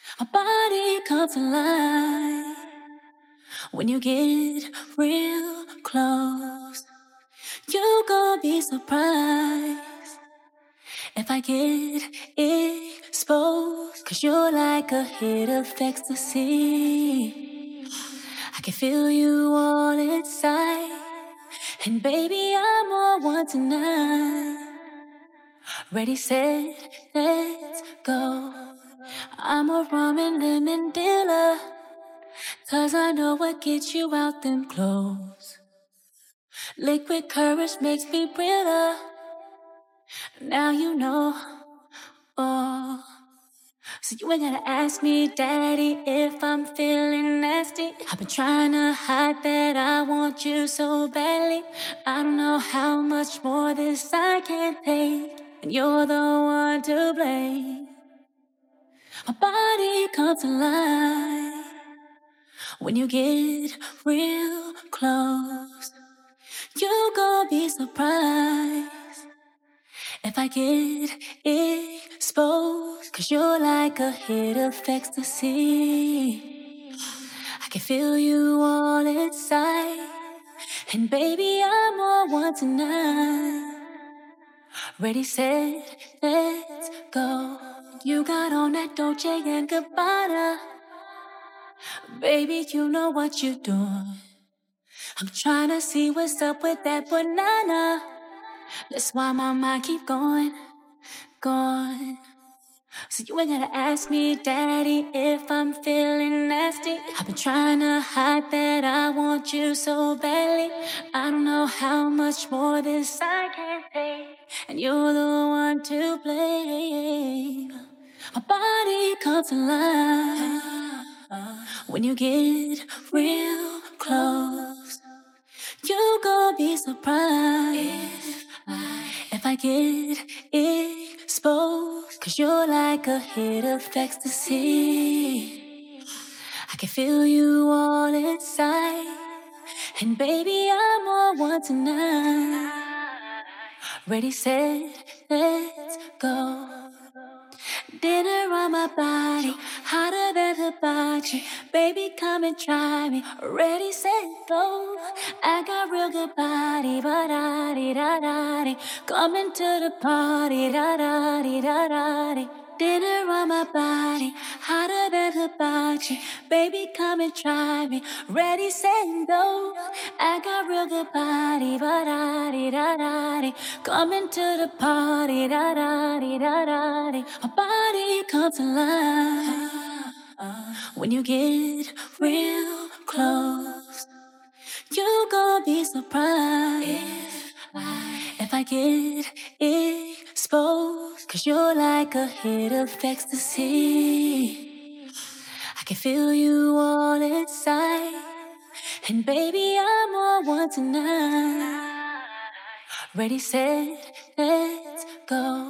My body comes alive when you get real close. You gon' be surprised if I get exposed. 'Cause you're like a hit of ecstasy. I can feel you all inside. And baby, I'm on one tonight. Ready, set, let's go. I'm a rum and lemon dealer, 'cause I know what gets you out them clothes. Liquid courage makes me realer. Now you know, oh. So you ain't gotta ask me, daddy, if I'm feeling nasty. I've been trying to hide that I want you so badly. I don't know how much more this I can take, and you're the one to blame. My body comes alive when you get real close. You gon' be surprised if I get exposed. 'Cause you're like a hit of ecstasy. I can feel you all inside. And baby, I'm on one tonight. Ready, set, let's go. You got on that Dolce & Gabbana. Baby, you know what you're doing. I'm trying to see what's up with that banana. That's why my mind keep going, going. So you ain't gotta ask me, daddy, if I'm feeling nasty. I've been trying to hide that I want you so badly. I don't know how much more this I can take, and you're the one to blame. My body comes alive when you get real close. You gon' be surprised if I get exposed. 'Cause you're like a hit of ecstasy. I can feel you all inside. And baby, I'm on one tonight. Ready, set, let's go. Dinner on my body, hotter than hibachi. Baby, come and try me. Ready, set, go. I got real good body, but da di da da di. Coming to the party, da da di da da di. Dinner on my body, hotter than hibachi. Baby, come and try me. Ready, set, go. I got real good body, but da di da da di. Coming to the party, da da di da da di. My body comes alive when you get real close. You gon' be surprised if I get exposed. 'Cause you're like a hit of ecstasy. I can feel you all inside. And baby, I'm on one tonight. Ready, set, let's go.